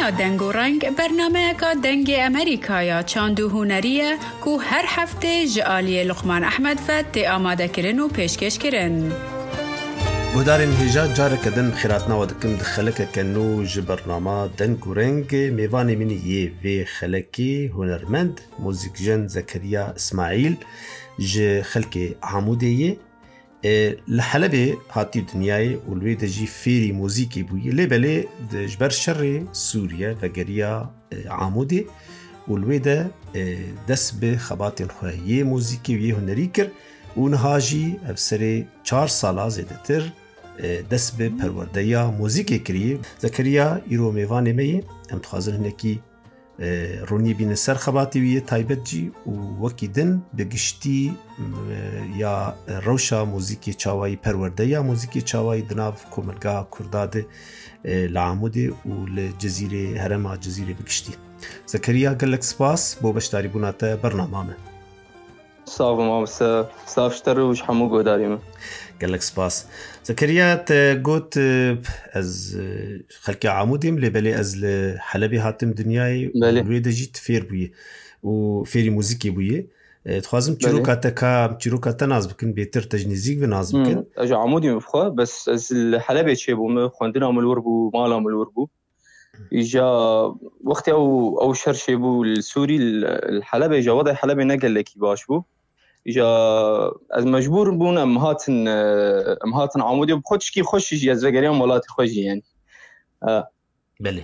دنگ و رنگ برنامه که دنگ امریکا یا چاندو هنریه که هر هفته جعالی لقمان احمد فت آماده کرن و پیشکش کرن. بودارین هیجا جاره کدن خیراتنا و دکم دخلکه کنو جبرنامه دنگ و رنگ میوانی منی یه وی خلکی هنرمند موزیکجن زکریا اسماعیل ج خلک عمودیه لحلبه هاتی دنیای ولوی دجی فیری موزیکی بوی لبله دجبر شر سوریه و گریا عمودی ولوی ده دست به خبات الخواهیه موزیکی وی هنری کر اونهاجی افسر 4 ساله زیده تر دست به پرورده یا موزیکی کریه. زکریا ایرو میوانه میه هم تخوازن هنکی رونی بین سر خباتی ویه تایبت جی و وکی دن بگشتی یا روشا موزیکی چاوایی پرورده یا موزیکی چاوایی دناف کوملگا کرداده لعموده و لجزیره هرما جزیره بگشتی. زکریا گلک سپاس بو بشتاری بوناته برنامه صاف مامسا صافشتر وش حمو گوداریم گلک سپاس. زكريا تقول از خلق عمودیم لبلی از حلبی هاتم دنیای روی دجیت فیر بویه و فیری موزیکی بویه تخوازم چیروکاتا ناز بکن بیتر تجنیزیک و ناز بکن اجا عمودیم بخواه بس از الحلبی چه بوم خوندن عملور بو مال عملور بو ایجا وقتی او شرشی بو السوری الحلبی ایجا وضع حلبی نقل لکی باش بو إجا از مجبور بون امهاتن عمودي بخودش كي خوش يجي زكريا مولاتي خوشي يعني بله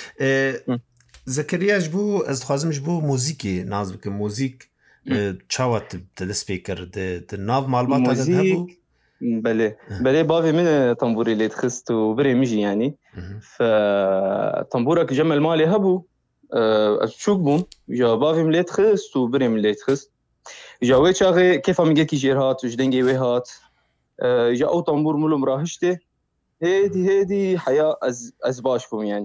زكريا جبو از خوازم جبو موزيكي ناز بك موزيك تشاوت تدسبيكر د ناف مالبات هذا بله بافي من طنبوري اللي تخست وبري مجي يعني فطنبورك جمل مالي هبو اشوك بون جا بافي من اللي تخست وبري من اللي تخست جاوي شاغي كيف عم يجي جيرهات وجدنجي وهات جا او طنبور ملو مراهشته هدي حياه از باشكم يعني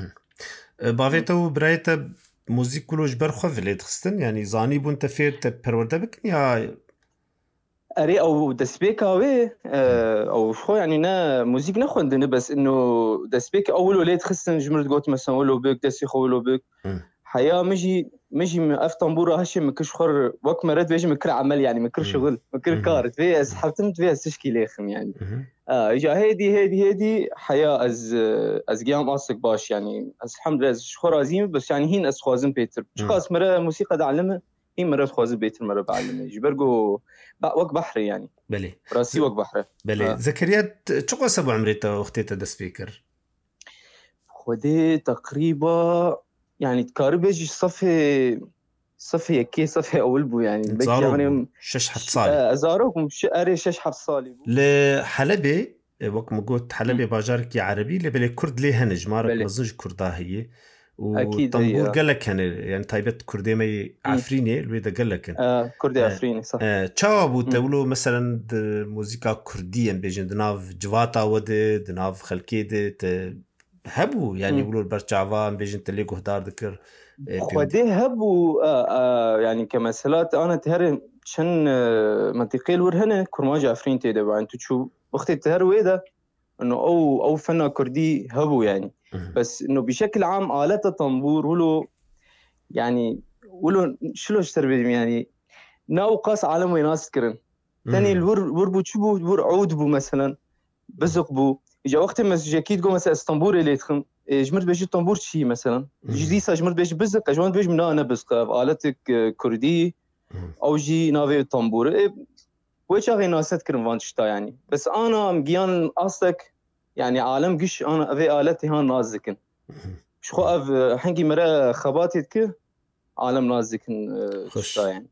بافيتو برايته موزيك كلوش برخو في اللي تخستن يعني زاني بون تفير تبرورده بكن يا اري او دسبيكاوي او شو يعني نا موزيك نخوندن بس انه دسبيك اول وليد خستن جمرت قوت مثلا ولو بك دسي خولو بك حياه مجي اف طنبوره هشي مكش خر وك مرد بيجي مكر عمل يعني مكر شغل مكر كارت في حفتمت فيها تشكيل اخم يعني اجا هيدي حياه از قيام اصك باش يعني الحمد لله شخور عظيم بس يعني هين اس خوازم بيتر شخاص مره موسيقى تعلمها هي مره خوازم بيتر مره بعلمها جبرجو وك بحر يعني بلي راسي وك بحر بلي زكريا شو سبع عمريته اختيته ده سبيكر خدي تقريبا يعني تقاربش صفي كي صفي اول بو يعني يعني شش حفت صالي زاروكم اري شش حفت صالي لحلبي وقت ما قلت حلبي باجاركي عربي لبلي كرد ليه هنج مارك مزنج كردها هي وطنبور قال لك يعني تايبت كردي مي عفريني الويدا قال لك كردي عفريني صح تشاو تقولوا مثلا موسيقى كرديه بيجن دناف جواتا ود دناف خلكيد هبو يعني يقولوا البرشعفان بيجن تليقو هدار ذكر خدي هبو يعني كمثلات انا تهر شن منطقي الورهنه كرماج عفرين تيدا انت تشوف اختي تهر ويدا انه او فن كردي هبو يعني بس انه بشكل عام آلات الطنبور ولو يعني ولو شلو اشتربي يعني ناو قاس عالم ويناس كرن ثاني الور بو تشبو ور عود بو مثلا بزق بو اجا وقت ما جاكيت جو مثلا اسطنبول اللي تخم جمرت بيجي طنبور شي مثلا جدي جمرت بيجي بزق اجوان بيجي من انا بزق آلتك كردي او جي نافي طنبور ويش اغي ناسات كرن فانشتا يعني بس انا مجيان اصلك يعني عالم قش انا افي آلتي هان نازكن شخو اف حنقي مرا خباتك عالم نازكن خشتا يعني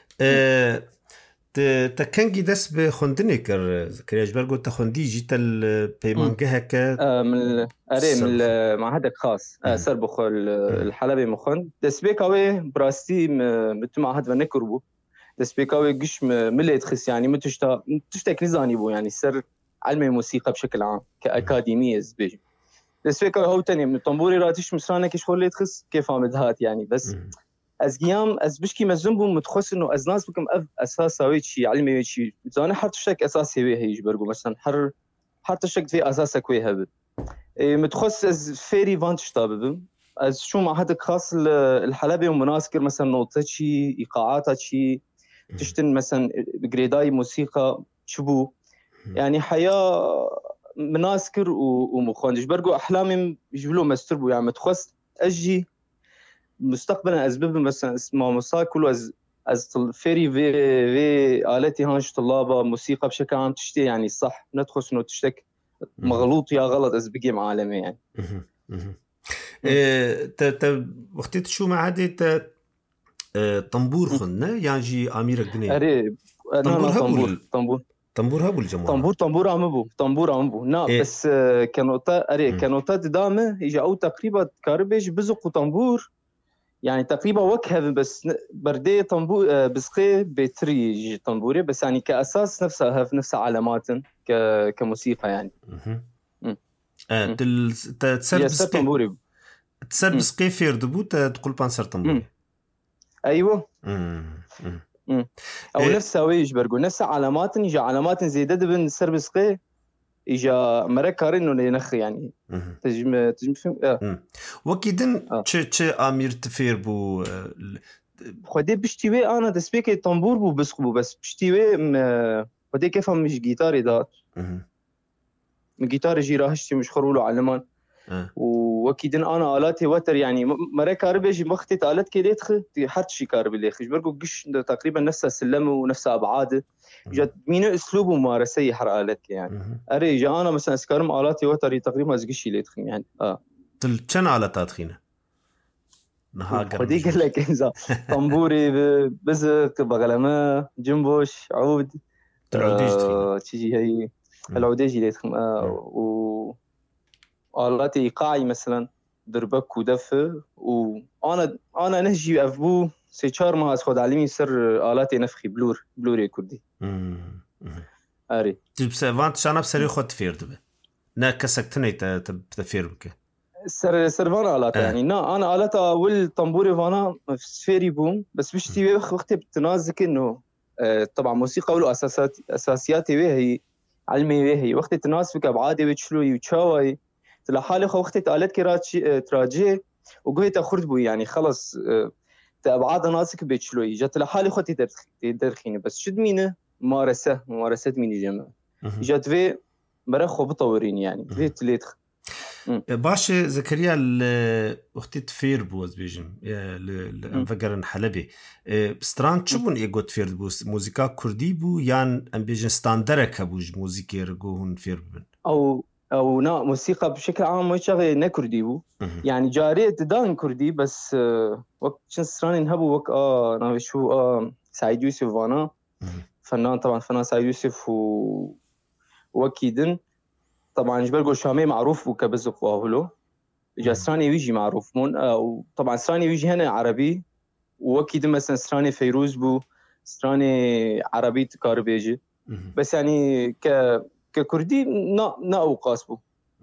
تكنجي دس بخندني كر زكريا جبرجو تخندي جيت البيمانجها ك من معهدك خاص سربخ الحلبي مخند دس بيكاوي براستي متمعهد ونكربو دس بيكاوي قش ملي تخس يعني متشتك نزاني بو يعني سر علم الموسيقى بشكل عام كأكاديمية زبيج دس بيكاوي هو تاني من طنبوري راتيش مسرانك ايش خولي تخس كيف عمدهات يعني بس از قيام از بشكي مزنبو متخص انه از ناس بكم اساس هويت شي علمي شي زانه حرت شك اساسي ويه يجبرجو مثلا حرت شك في اساسك ويه هب متخص از فيري فانت شتابب از شو معهدك خاص الحلبي ومناسكر مثلا نوتشي إيقاعاتشي تشتن مثلا بجريداي موسيقى شبو يعني حياة مناسكر ومخوندش برجو أحلامي يجبلوا مستربو يعني متخص أجي مستقبلا أسباب مثلا اسمه مساكل از فيري في آلاتي هانش طلابة موسيقى بشكل عام تشتي يعني صح ندخل إنه تشتك مغلوط يا غلط از بقيم عالمي يعني. وقتي شو معهدي طنبور خلنا يعني جي أمير الجنيه. أري طنبور هبول الجماعة. طنبور عمبو. نا بس كانوتا دامه يجي أو تقريبا كاربيج بزق طنبور يعني تقريبا وكهذ بس بردي طنبور بسقي بتري طنبوري بس يعني كأساس نفسها في نفس علامات كموسيقى يعني. تسر بسقي فير دبو تقول بانسر طنبوري. أيوة. أو نفسها ويش برجو نفس علامات يجي علامات زيادة بن سر بسقي يجي مركارين إنه ينخ يعني. تجمع وكيدن تش أمير تفير بو خدي بشتوي أنا تسبيك الطنبور بو بسقبو بس بشتوي خدي كيف هم مش جيتاري دات من جيتار جيراهشتي مش خرولو علمان وكيدن أنا آلاتي وتر يعني مرة كاربيجي مختت آلات كيليت خ حرت شي كاربي ليخش برجو قش تقريبا نفس السلم ونفس أبعاده جت مين أسلوبه ممارسة يحر آلات يعني أري جا أنا مثلا أسكرم آلاتي وتر تقريبا زقشي ليت خ يعني تلشن آلات خينا خدي قال لك إنزا طنبوري بزق بغلمة جنبوش عود تيجي هي العوديجي ليت خ آلاتي إيقاعي مثلا دربك ودفة وأنا نهجي أفبو سيشار ما أسخد علمي سر آلاتي نفخي بلوري كردي أري تجيب سيفانت شانا بسري خد فير دبه نا كسكتني تفير بك سرفانا آلات يعني أنا آلاتا والطنبوري فانا في سفيري بوم بس بشتي وقتي بتنازك إنه طبعا موسيقى ولو أساسياتي وهي علمي وهي وقت تناسبك أبعادي وتشلوي وتشاوي لحالي وقت آلات كي تراجي وقويت أخرد بو يعني خلص تأبعاد ناسك بيتشلوي جات لحالي خوتي تدرخيني بس شد مينه ممارسة ميني جمع جات في برخو بطورين يعني في تليتخ باش زكريا اختي تفير بوز بيجم لانفجرن حلبي ستران تشبون ايغو تفير بوز موسيقى كردي بو يان ام بيجن ستاندرك بوج موسيقى رجوهن فير بن او نا موسيقى بشكل عام مش شغله نكردي بو يعني جاريه دان كردي بس وقت ستران نهبو وقت انا شو سعيد يوسف وانا فنان طبعا فنان سعيد يوسف وكيدن طبعا جبرجو شامي معروف وكبزق واهلو جاسراني ويجي معروف مون وطبعا سراني ويجي هنا عربي وكيد مثلا سراني فيروز بو سراني عربي تكاربيجي بس يعني ككردي نا اوقاس بو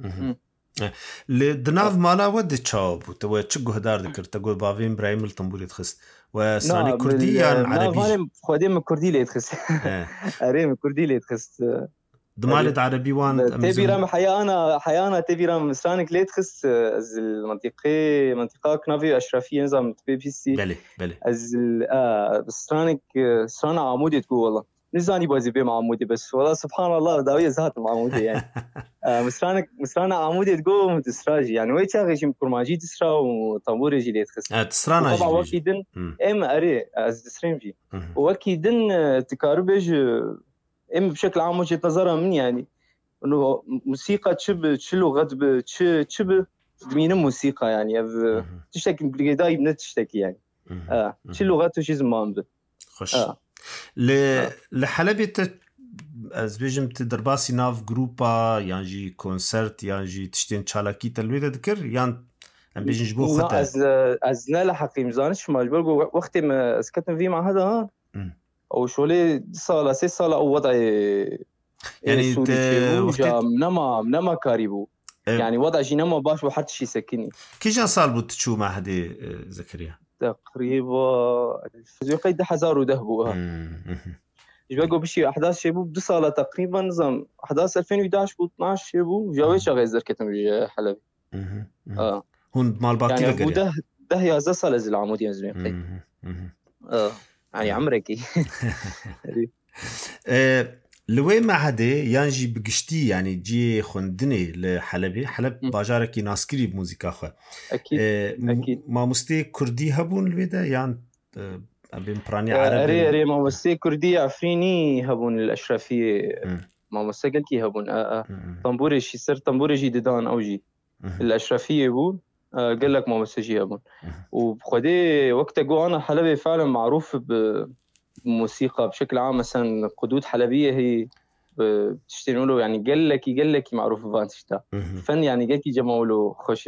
لدناف مالا ود تشاوب تو تشغو هدار ذكر تقول بافين ابراهيم الطنبوري تخس وسراني كردي يعني عربي انا خديم كردي لي تخس اريم كردي لي تخس دمالد عربي وان تبيرام حيانا تبيرام سرانك ليت خص از منطقه كنافي اشرفيه نظام بي بي سي بلي از سرانك سرانا عمودي تقول والله نزاني بازي بي عمودي بس والله سبحان الله داويه ذات عمودي يعني مسرانا عمودي تقول متسراجي يعني وي تاغي شي كرماجي تسرا وطنبوري جي ليت خص تسرانا طبعا وكيدن اري از تسرين في وكيدن تكاربج بشكل عام وجهة نظرها من يعني انه موسيقى تشب لغه تشب دمين موسيقى يعني تشتكي بلغاي بنتشتكي يعني شو لغته شي زمان خوش لحلبي از بيجم تدرباسي ناف جروبا يعني كونسرت يعني تشتين تشالاكي تلويده ذكر يعني ام بيجن جبو خطا از لا حقي مزانش ما جبرجو وقت ما سكتنا فيه مع هذا او شولي صاله سي صاله او وضع يعني نما كاريبو يعني وضع جينما باش وحد شي سكني كيجان صار بتشو مع هدي زكريا تقريبا زي قيد 1000 ذهبوا جبقوا بشي احداث شيبو بدو صاله تقريبا نظام احداث 2011 و 12 شيبو جاوي شغال زركتم حلبي هون مال باقي يعني بقرية ده 11 سال از العمود يزمي يعني عمرك لوي معهدي يانجي بقشتي يعني جي خندني لحلبي حلب باجاركي ناسكري بموزيكا خو اكيد اكيد ما مستي كردي هبون لويدا يعني بين براني عربي اري ما مستي كردي عفريني هبون الاشرفيه ما مستي قلكي هبون طنبوري شي سر طنبوري جي ددان او جي الاشرفيه بون قال لك ما مستي جي هبون وبخدي وقت جو انا حلبي فعلا معروف بموسيقى بشكل عام مثلا قدود حلبيه هي بتشتري له يعني قال لك معروف بفانتشتا فن يعني قالكي جمعوا له خوش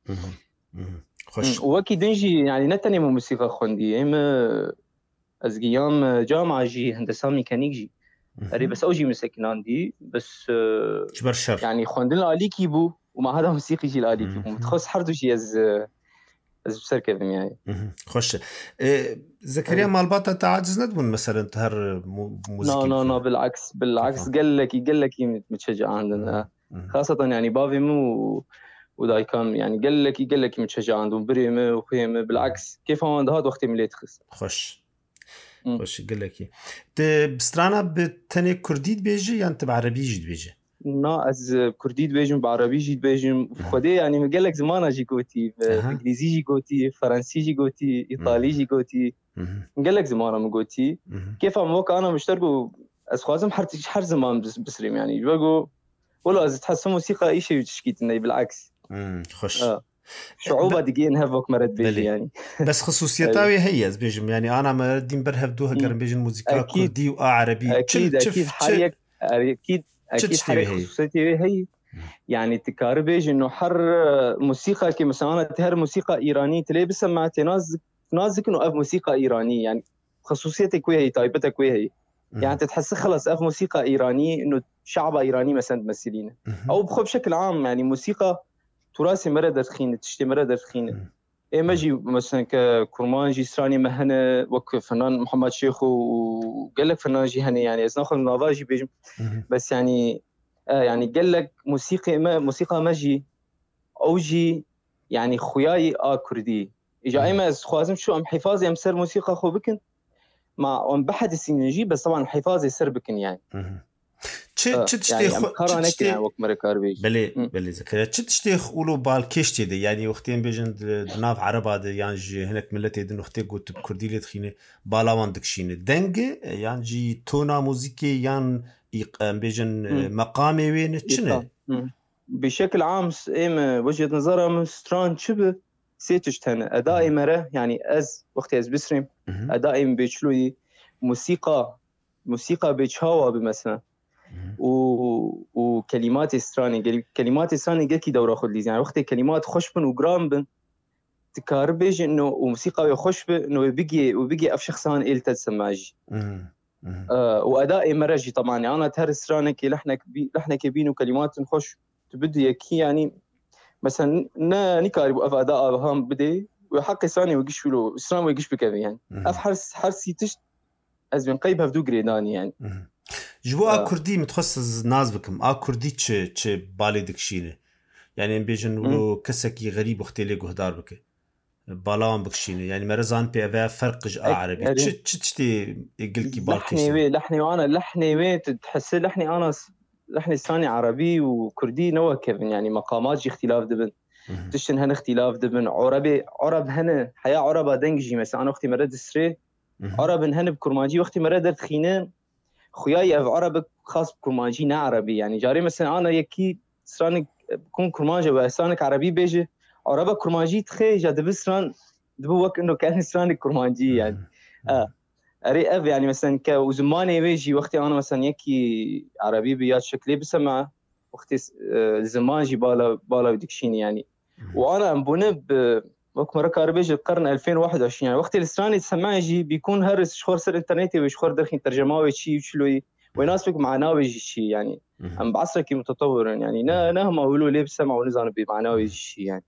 وكي دنجي يعني نتني موسيقى خوندي اما از قيام جامعه جي هندسه ميكانيك جي اري بس اوجي مسكنان دي بس جبرشر يعني خوندنا اليكي بو ومع هذا موسيقي جي الاليكي بو متخصص حردو جي از بسركه يعني خوش زكريا مالباتا تعجز ندبون مثلا تهر موسيقى لا بالعكس قال لك متشجع عندنا خاصه يعني بافي مو ودايكام يعني قال لك متشجع عندهم بريمه وخيمه بالعكس كيف هون هذا وقت مليت خص خوش قال لك بسترانا بتني كرديد بيجي يعني تبع عربي جيد بيجي نا از كرديد بيجم بعربي جيد بيجم خدي يعني قال لك زمان جي قوتي انجليزي جي قوتي فرنسي جي قوتي ايطالي جي قوتي قال لك زمان ما قوتي كيف موك انا مشتركو از خوازم حر زمان بسريم يعني بقول ولا از تحس موسيقى اي شيء تشكيت اني بالعكس خوش شعوبة دقيقة نهفوك مرد بيجي يعني بس خصوصيتاوي هي از بيجم يعني انا مردين برهف دوها قرن بيجن موسيقى كردي وعربي اكيد حريك اكيد حريك خصوصيتي هي يعني تكاربيج انه حر موسيقى كي مثلا انا تهر موسيقى ايراني تلي بسمع نازك انه اف موسيقى ايراني يعني خصوصيتك وهي تايبتك وهي يعني تتحس خلص اف موسيقى ايراني انه شعب ايراني مثلا تمثلينه او بشكل عام يعني موسيقى تراثي مرة تخينة تشتي مرة تخينة ماجي مثلا ككرمان جي سراني مهنة وك فنان محمد شيخ وقال لك فنان جي هني يعني از ناخذ نافاجي بيجم بس يعني يعني قال لك موسيقى ماجي اوجي يعني خوياي كردي اجا ايما از خوازم شو ام حفاظي ام سر موسيقى خو بكن مع ام بحد السينجي بس طبعا حفاظي سر بكن يعني تشتي بلي زكريا تشتي قولوا بالكشتي دي يعني وقتين بيجن دناف عربه دي يعني هناك ملتي دن وقتي قلت كردي لي تخينه بالاوان دكشينه دنج يعني جي تونا موسيقي يعني بيجن مقامي وين تشنه بشكل عام وجهه نظرها ستران شبه سيتشتنا ادائي مره يعني از وقتي از بسرم ادائي بيشلوي موسيقى بيتشاوا بمثلا وكلمات استراني قالكي دورة خد لي يعني وقت كلمات خشبن وقرامبن تكاربج انه وموسيقى خشب انه وبيجي اف شخصان إل تسماجي وادائي مرجي طبعا يعني انا تهر استرانك لحنك بينو كلمات خش تبدي يكي يعني مثلا نكارب اف اداء هم بدي وحق استراني ويقش له استران ويقش بكذا يعني اف حرسي تشت از بين قيبها بدو قريداني يعني جوا كردي متخصص ناز بكم كردي تش بالي دكشينه يعني بيجن ولو كسكي غريب اختلي قهدار بك بالام بكشينه يعني مرزان بي فرق عربي تشتي يقلكي بالكشي لحني وانا لحني تحس لحني ثاني عربي وكردي نوع كيفن يعني مقامات جي اختلاف دبن تشتن هن اختلاف دبن عرب هن حياه عربه دنجي مثلا انا اختي مرد سري عرب هن بكرمانجي وقتي مرد خينان خوياي اف عربك خاص بكرمانجي نا عربي يعني جاري مثلا انا يكي سرانك بكون كرمانجي وسرانك عربي بيجي عربك كرمانجي تخي جا دبسران دبوك انه كان سرانك كرمانجي يعني اري اف يعني مثلا كوزماني بيجي وقتي انا مثلا يكي عربي بيات شكلي بسمع وقتي زمانجي بالا ودكشيني يعني وانا مبنب وقت مرة كاربيج القرن 2021 يعني وقت الإسراني تسمع يجي بيكون هرس شخور سر إنترنتي وشخور درخين ترجمة وشي وشلوي ويناسبك معناه شيء يعني أم بعصرك متطور يعني نهم أقولوا ليه بسمع ونزان بمعناه شيء يعني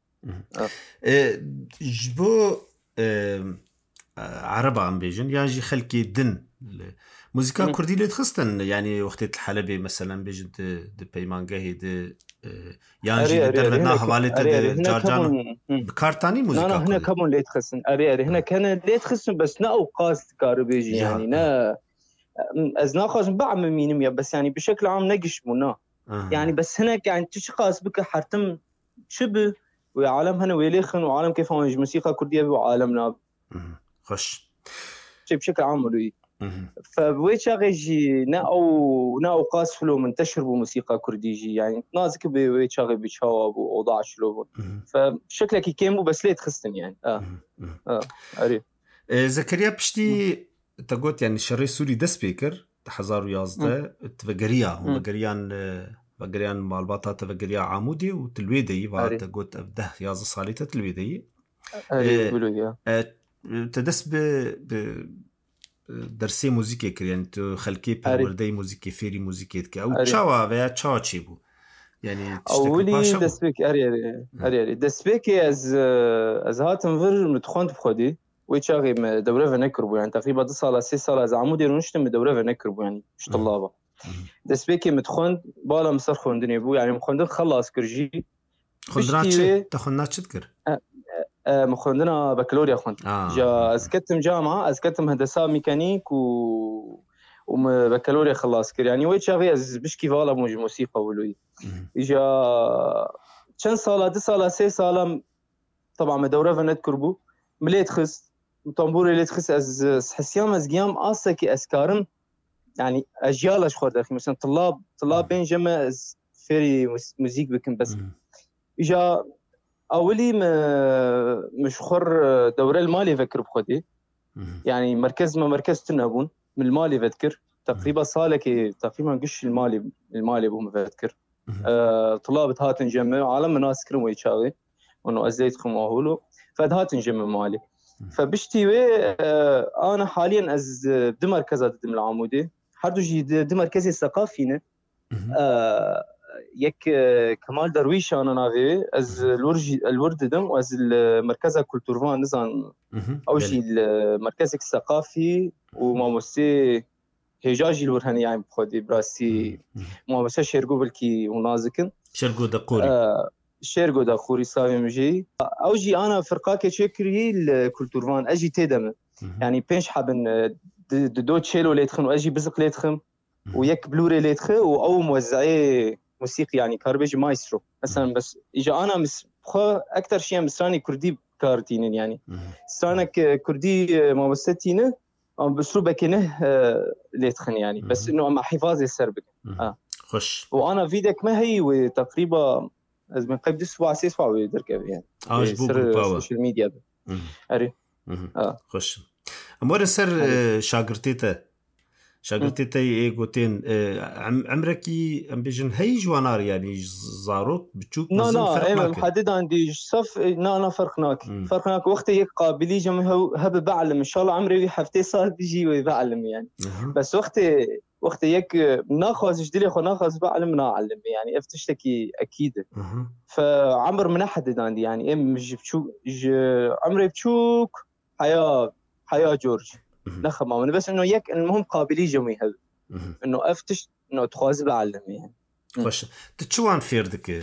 جبو عربة عم بيجن يعني خلكي دن موسيقى كردي اللي تخصتن يعني وقت الحلبة مثلا بيجد بيمانجاهي يانجي درنا حوالته جارجان بكارتاني موسيقى لا هنا كمون اللي تخصن هنا كان اللي تخصن بس نا اوقاس كاربيجي يعني نا ازناخش بعمل مينم بس يعني بشكل عام نقش منا يعني بس هنا يعني تشخاص بك حرتم شبه وعالم هنا ويليخن وعالم كيف هو موسيقى كرديه وعالمنا خش بشكل عام ولي فبويش غيجي نا قاس فلو منتشر بموسيقى كرديجي يعني نازك بويش غي بيشاوب ووضع شلو فشكلك يكيمو بس ليه تخستن يعني أري زكريا بشتي تقول يعني شري سوري دس بيكر تحزارو يازده تفقريان مالباطا تفقريا عامودي وتلويدي وتقول أبده ياز صاليته تلويدي تدس درسي موسيقى يعني تو خلقي بروردي موسيقى فيري موسيقى او تشاوا ويا تشاوا تشيبو يعني اولي دسبيك اري دسبيك از هاتم فر متخوند بخدي ويتشاغي دوره فنكربو يعني تقريبا 2 سال 6 سال عمودي نشتم دوره فنكربو يعني مش طلابه دسبيك متخوند بالا مسرخون دنيبو يعني مخوند خلاص كرجي خندراتش تخنات تذكر مخوندنا بكالوريا خوند جا اسكتم جامعه اسكتم هندسه ميكانيك وبكالوريا خلاص كر يعني ويت شاغي از بشكي فالا موسيقى ولوي اجا كان سال 2 سال 6 سال طبعا مدوره فنت كربو مليت خص طنبوري ليت خص از حسيام از قيام اسكي اسكارم يعني اجيال اشخر داخل مثلا طلاب بين جمع فيري موسيقى بكم بس اجا اولي مش خر دوره المالي فكر بخدي يعني مركز تنابون من المالي فذكر تقريبا صالك تقريبا قش المالي بهم فذكر طلاب هات نجمع عالم ناس كرم يشاغي انه ازيت خماهولو فدهات نجمع مالي فبشتي انا حاليا از بمركزات دم العمودي حدو جي دمركزي الثقافينا يك كمال درويش انا نافي از الورد دم واز المركز كولتورفان نزان او شيء المركز الثقافي وماموسي هجاجي الورهني يعني بخدي براسي ماموسي شيرغو بلكي ونازكن شيرغو داخوري صايم مجي او جي انا فرقاك شكري الكولتورفان اجي تدم يعني بينش حابن دو تشيلو ليتخن واجي بزق ليتخم ويك بلوري ليتخ او موزعي موسيقى يعني كاربيج مايسترو مثلا بس اجا انا اكثر شيء مسراني كردي كارتين يعني سانك كردي ما وستينه باسلوب كنه ليتخن يعني بس انه مع حفاظ السربك خش وانا فيديك ما هي وتقريبا از من قبل اسبوع 6 اسبوع ويدركب يعني السوشيال ميديا اري خش امور سر شاگردتي ايغوتين عمركي ام بيجن هي جوانار يعني زاروت بتشوف لا محدد عندي صف انا فرقناك وقت هيك قابلي جم هب بعلم ان شاء الله عمري حفتي صار بيجي ويعلم يعني بس وقت هيك ناخذ جديد ناخذ بعلم نعلم يعني افتشتكي اكيد فعمر من احدد عندي يعني مش بتشوك عمري بتشوك حياه جورج نخمه من بس انه يك المهم قابلي جميع انه افتش انه تخاز بعلم يعني خوش تشوان فيردك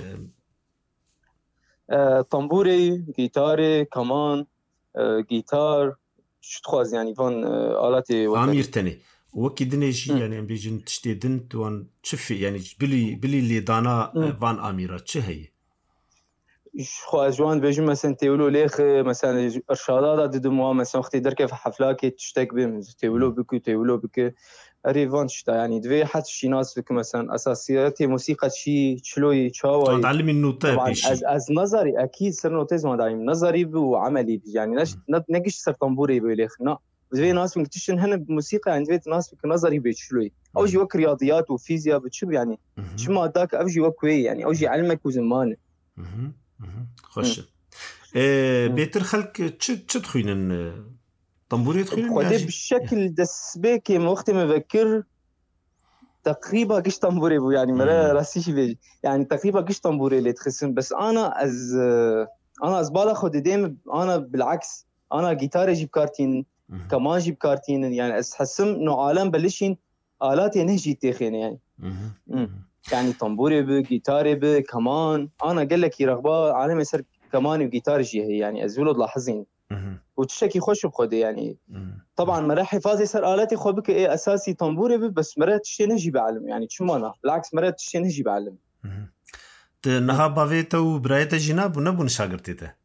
طنبوري جيتاري كمان جيتار شو تخاز يعني فان آلاتي عمير تاني وكي دنيجي يعني بيجن تشتيدن توان تشفي يعني بلي اللي دانا فان اميرا تشهي خو جوان بيجي مثلا تقولوا ليخ مثلا ارشادات ددموا مثلا وقت درك في حفلات تشتاق بهم تقولوا بك ريفانش يعني دوي حتى شي ناس بك مثلا اساسيات موسيقى شي شلوي تشاوي تعلم النوتة بشي از نظري اكيد سر نوتيز ما دايم نظري وعملي يعني نقش سر طنبوري بليخ نا دوي ناس مكتشن هنا بموسيقى يعني دوي ناس بك نظري بشلوي او جي وك رياضيات وفيزياء بتشب يعني شما داك افجي وكوي يعني او جي علمك وزمان خوش بيتر خلق تدخلين طنبوري تدخلين يعني بشكل دسبيك وقت ما بفكر تقريبا قش طنبوري بو يعني مرة راسيش بيجي يعني تقريبا قش طنبوري اللي تخسن بس انا از بالا خد ديم انا بالعكس انا جيتار جيب كارتين كمان جيب كارتين يعني حسم انه عالم بلشين آلاتي نهجي تيخين يعني يعني طنبوري بجيتاري بكمان أنا قال لك يرغبا عالم يصير كمان وجيتار جي هي يعني أزولو لاحظين وتشتكي خوش بخدي يعني طبعا مرة حفاظي صار آلاتي خو بك إيه أساسي طنبوري بس مرة تشتي نهجي بعلم يعني شو مانا بالعكس مرة تشتي نهجي بعلم نها بافيتا وبرايتا جناب ونبون شاقرتيته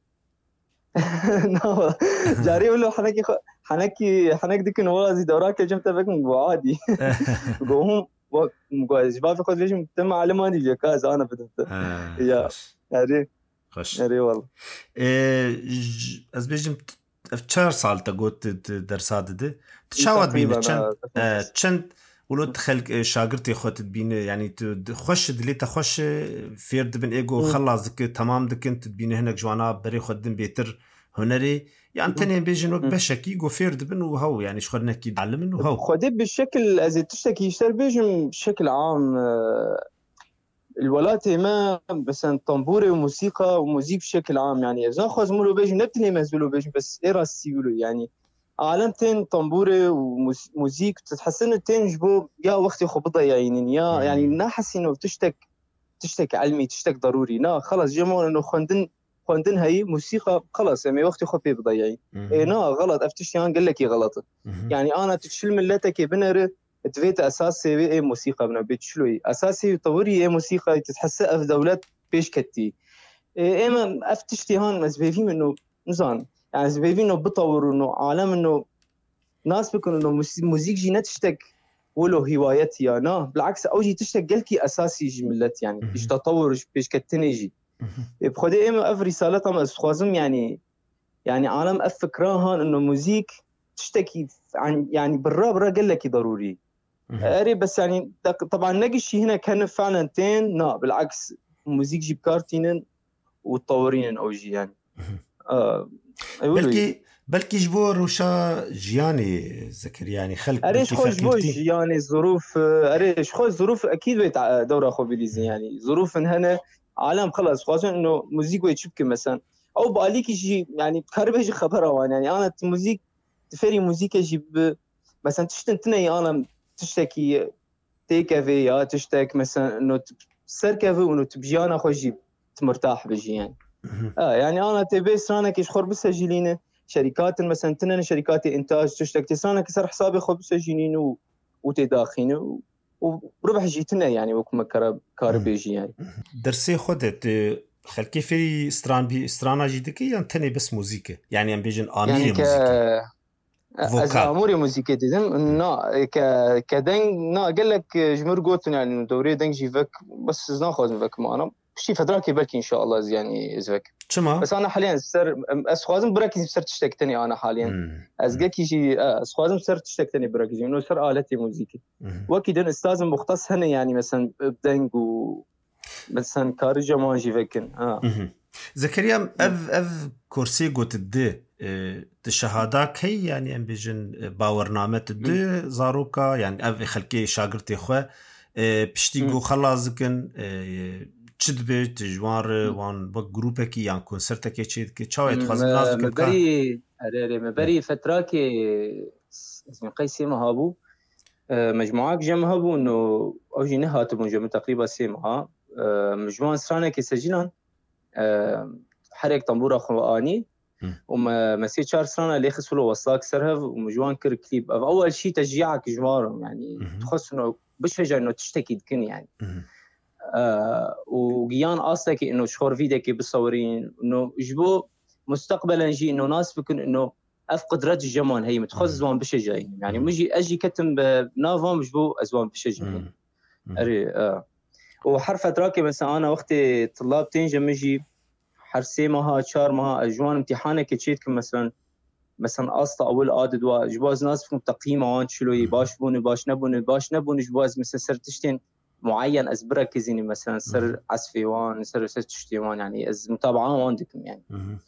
جاري يقول له حنك ديك نوازي دوراك جمت بك عادي قوهم جباب خد ليش تم علماني جكاز انا بدت يا خوش يا والله از بيجم افچار سال تقوت درسات ده تشاود بين چند ولو تخلق شاگرتی خودت بینه يعني خوش دلی تخوش فيرد بن ايجو خلاص دك تمام دك انت بینه هناك جوانا بري خودن بيتر هنري يعني تاني بيجن وقت بشكي جو فيرد بن وهو يعني شخور نكي تعلم انه هو خدي بالشكل ازي تشتكي يشتر بيجن بشكل عام الولاتي ما مثلا طنبوري وموسيقى وموزيك بشكل عام يعني اذا خوز مولو بيجن نبتني مزولو بيجن بس ايراسي يقولوا يعني عالمتين طنبوري وموزيك تتحسن تين جبو يا وقتي خو بضيعين يا يعني ناحس انه تشتك علمي تشتك ضروري نا خلاص جمعوا انه خوندن هاي موسيقى خلاص يعني وقتي خو بضيعين اي نا غلط افتشيان قال لك غلط يعني انا تشل ملتك بنر تفيت اساسي اي موسيقى بنا بتشلوي اساسي طوري اي موسيقى تتحسن في دولات بيش كتي اما افتشتيهان مزبيفين انه نزان يعني زبيبين إنه بطور إنه عالم إنه ناس بيكون إنه موسيقى جينا تشتك ولو هوايتي أنا بالعكس أوجي تشتك قلكي أساسي جملت يعني إيش تطور بيش كتنيجي بخدي إما أف رسالة ما أسخازم يعني عالم أفكراهن إنه موسيقى تشتكي عن يعني برا قال لك ضروري أري بس يعني طبعا نجي شيء هنا كان فعلا تين لا بالعكس موسيقى جيب كارتين وتطورين أوجي يعني بلكي جبور روشا جياني زكريا يعني خلق أريش خوش بوش يعني الظروف أريش خوش ظروف أكيد بيت دورة خو بليزي يعني ظروف هنا عالم خلاص خاصة إنه موسيقى يتشبك مثلا أو باليك يجي يعني كهرباء خبره يعني أنا موسيقى تفري موسيقى يجيب مثلا تشتنتني أنا تشتكي تيكافي يا تشتك مثلا إنه سركافي وإنه تبجيانا خوش جيب تمرتاح بجي يعني يعني أنا تبيس رانا كيش خور بسجلينه شركات مثلا تنن شركات إنتاج تشتك تسانا كسر حسابي خور بسجلينه وتداخينه وربح جيتنا يعني وكما كاربيجي يعني درسي خدت خلكي في استرانا جيدكي يعني تاني بس موسيقى يعني ام بيجن آمير يعني موسيقى أموري موسيقى ديزم نا كدن نا قال لك جمهور قوتن يعني دوري دنج جيفك بس ناخذ فك معنا شي فدراكي بالكي ان شاء الله يعني ازفك شما بس انا حاليا سر اسخازم براكي سر تشتكتني انا حاليا ازقك يجي اسخازم سر تشتكتني براكي انه سر آلتي موسيقى واكيد استاذ مختص هنا يعني مثلا بدنج مثلا كارجا ما جيفكن زكريا اف كورسي قوت الدي الشهادات هي يعني ام بيجن باورنامه الدي زاروكا يعني اف خلكي شاغرتي خو بشتيغو خلاصكن تشدبه تجوار وان بجروبك يعني كونسرتك تشيد كتشاوت خاص ناس مبري فتراكي اسمي قيسي مهابو مجموعات جمهبو انه اوجي نهاتبون جمع تقريبا سيمها مجموعه سرانه كيسجلان حرك طنبوره قراني وما مسيت شهر سنه اللي خسلوا وصاك سرهف ومجوان كر كليب اول شيء تشجيعك جوارهم يعني تخص انه بشجع انه تشتكي دكن يعني وقيان اصلك انه شهور فيديك بالصورين انه جبو مستقبلا نجي انه ناس بكون انه قدرات الجمال هي متخصص زوان بشجع يعني مجي اجي كتم بنافهم جبو ازوان بشجع اري وحرف فتراكي مثلا انا وقتي طلاب تنجم مجي حرسي مها شهر مها اجوان امتحانك تشيتكم مثلا اصلا اول عدد واجواز ناس فيكم تقييم وان شلوي باش نبون جواز مثلا سرتشتين معين ازبرك زيني مثلا سر عسفي وان سر تشتيوان يعني از متابعه عندكم يعني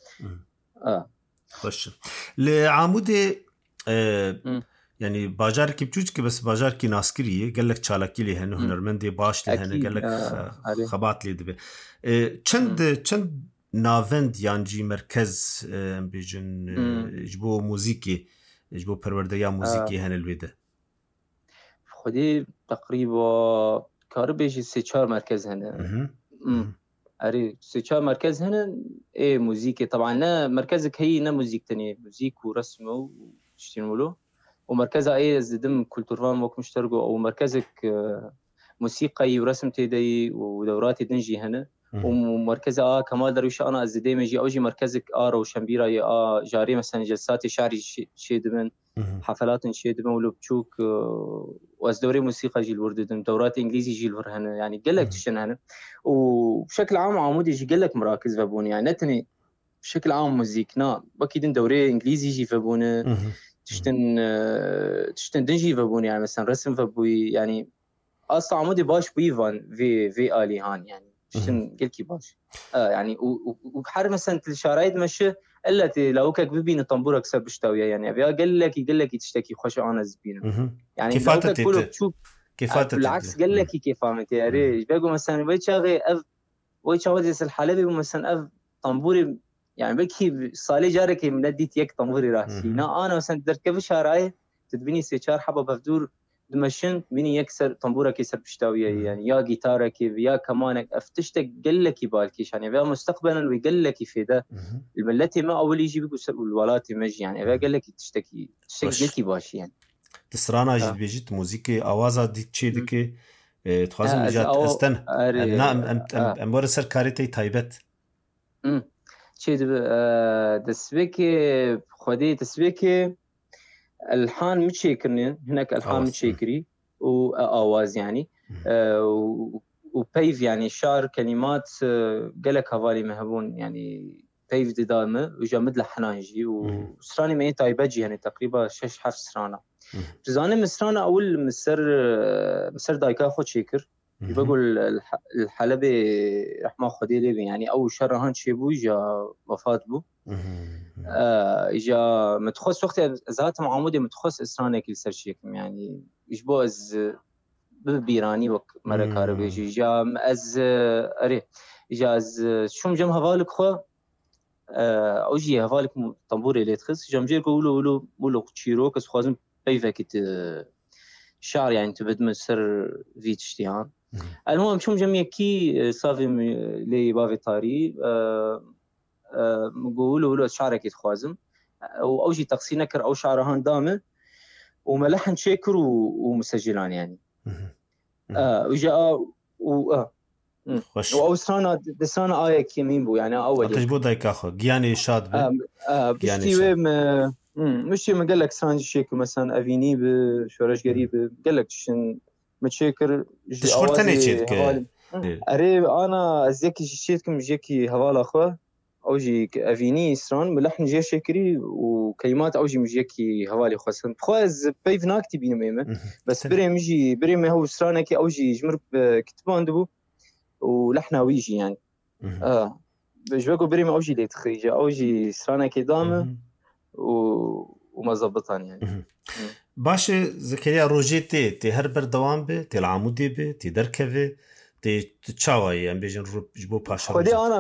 خوش لعمودي يعني باجار کی بچوچ که بس باجار کی ناسکریه قال لك چالاکی لی هنو هنرمندی باش لی هنو قال لك خبات لی دبه چند ناوند یانجی مرکز بیجن جبو موسیقی جبو پرورده یا موسیقی هنل بیده خودی تقریبا کار بیشی 3-4 مرکز هنه. اری 3-4 مركز هنا ايه موزيكي طبعا نا مركزك هي نا موزيك تانية موزيك ورسم وشتينولو ومركزها ايه زدم كولتورفان وك مشتركو او مركزك موسيقى ورسم تيدي ودورات دنجي هنا ومركزها كمال درويش انا ازدي مجي اوجي مركزك وشمبيرا يا جاري مثلا جلسات شعري شيدمن حفلات شيدمن ولو بتشوك وازدوري موسيقى جيل ورددم دورات انجليزي جيل ورهنا يعني قال لك تشن هنا وبشكل عام عمودي يجي قال لك مراكز فابوني يعني نتني بشكل عام موزيكنا اكيد دوري انجليزي يجي فابونه تشتن دنجي فابوني يعني مثلا رسم فابوي يعني اصلا عمودي باش بيفان في الي هان يعني شن قلكي باش يعني وحر مثلا الشرايد ماشي الا لو كك ببين طنبورك سب بشتاويه يعني ابي قال لك تشتكي خوش انا زبينه يعني كيفاتك بالعكس قال لك كيف فهمت يا ريت بيقول مثلا بيشاغي ويشاغي الحلبي مثلا طنبوري يعني بكي صالي جارك منديت يك طنبوري راسي انا مثلا تركب شرايه تدبيني سيشار حبه بفدور دمشن بيني يكسر طنبورك يسر بشتاويه يعني يا جيتارك يا كمانك افتشتك قال لك بالكيش يعني بقى مستقبلا ويقول لك في ده الملتي ما اول يجي بيقول الولاتي مجي يعني بقى قال لك تشتكي لك باش يعني تسرانا جد بيجت موسيقى اوازا دي تشيدك تخازم جات استن نعم ام ورسر كاريتي تايبت تشيد دسبيكي خدي تسبيكي الحان متشيكرني هناك الحان متشيكري واواز يعني وبيف يعني شعر كلمات قالك هوالي مهبون يعني بيف دي دامه وجا مدل حنانجي وسراني مين تايبجي يعني تقريبا 6-7 سرانا بزاني مسرانا اول مسر دايكا خو تشيكر يقول الحلبي رحمه خدي لي يعني اول شرهان شيبو جا وفات بو اجا متخص وقت ذات معمودي متخص اسرانك السرشيكم يعني يجبو از بيراني وك مره كاربي جا از اري اجاز شوم جم هوالك خو اوجي هوالك طنبوري اللي تخص جم جي يقولوا تشيرو كس خوازم بيفكت شعر يعني تبد من سر فيتشتيان المهم شوم جم يكي صافي لي بافي طاري مقولوا شعرك يتخوازم او شيء تقصي نكر او شعرهان دامه وملحن شيكر ومسجلان يعني وجاء وأوسرانا دسانا آيك يمين بو يعني أول تجبو دايك أخو جياني شاد بشتي مش ما قال لك سانج شيكر مثلا أفيني بشورش قريب قال لك شن متشكر تشخرتني شيتك أري أنا أزيكي شيتكم جيكي هوالا أخوه أوجي أفيني سران ملحن جي شكري وكلمات أوجي مجيكي هوالي خاصن خواز بيف ناكتي بينو ميمة بس بري ما هو سرانك أوجي جمر كتبان دبو ولحنا ويجي يعني بجوكو بري ما أوجي لي تخريجة أوجي سرانك دامه وما زبطان يعني باش زكريا روجيتي تي هر بردوام به تي العمودي به تي دركبه تي تشاوي ام بيجن جبو باشا خدي انا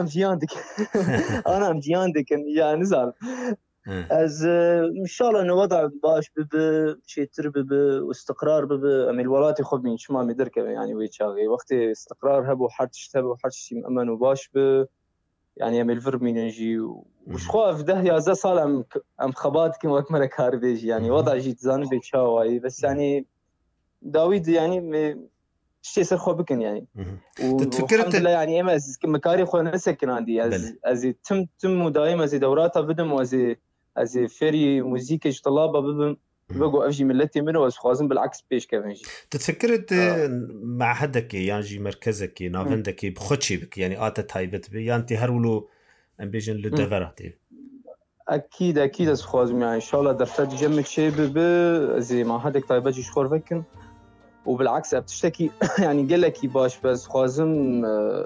ام جياندك يا نزال از ان شاء الله انه وضع باش شيء ترب واستقرار ام الولاتي خذ من شمال مدركه يعني ويتشاغي وقت استقرار هبو حرش مأمن وباش يعني ام الفرب من يجي وش خاف ده يا زا صال ام خبات كم وقت مره كار بيجي يعني وضع جيت زان بيتشاوي بس يعني داوود يعني شيء سر خو بكن يعني والحمد لله يعني اما مكاري خو نسكن عندي از تم دائما از دوراتها بدم از فيري موسيقى طلابه بدم بقوا اجي ملتي منه وخازم بالعكس بيش كيفنجي تتفكرت مع حدك يعني مركزك نافندك بخوتشي بك يعني اتا تايبت بي انت هرولو امبيجن للدفراتي اكيد از خازم يعني ان شاء الله درفت جمك شيء زي ما حدك تايبجي شخور فكن وبالعكس بتشتكي يعني قال لك باش بس خازم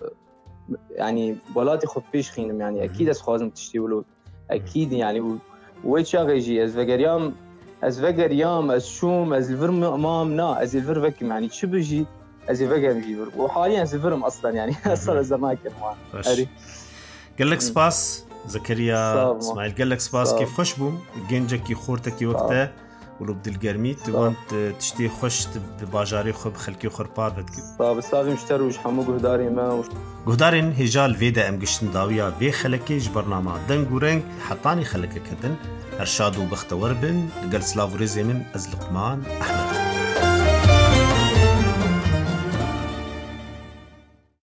يعني ولاتي خد بيش خينم يعني اكيد از خازم تشتي ولو اكيد يعني ويتشاغي جي از فغريام از شوم از الفرم امامنا از الفرفك يعني شبجي از فغريام جي وحاليا از الفرم اصلا يعني اصلا زمان كان اري قال لك سباس زكريا اسماعيل قال لك سباس كيف خشبو جنجك خورتك وقتها ولو بدالگرمی توان تشتی خوش بباجاری خوب خلکی خورپار بدکن. صاب صافی مشتروش همو گهداری ما. گهدارین هجال ویدا ام گشتن داویا وی خلکی جبرنامه دنگ و رنگ حطانی خلک کدن. ارشاد و بختور بن لقل سلاوریزی من از لقمان احمد.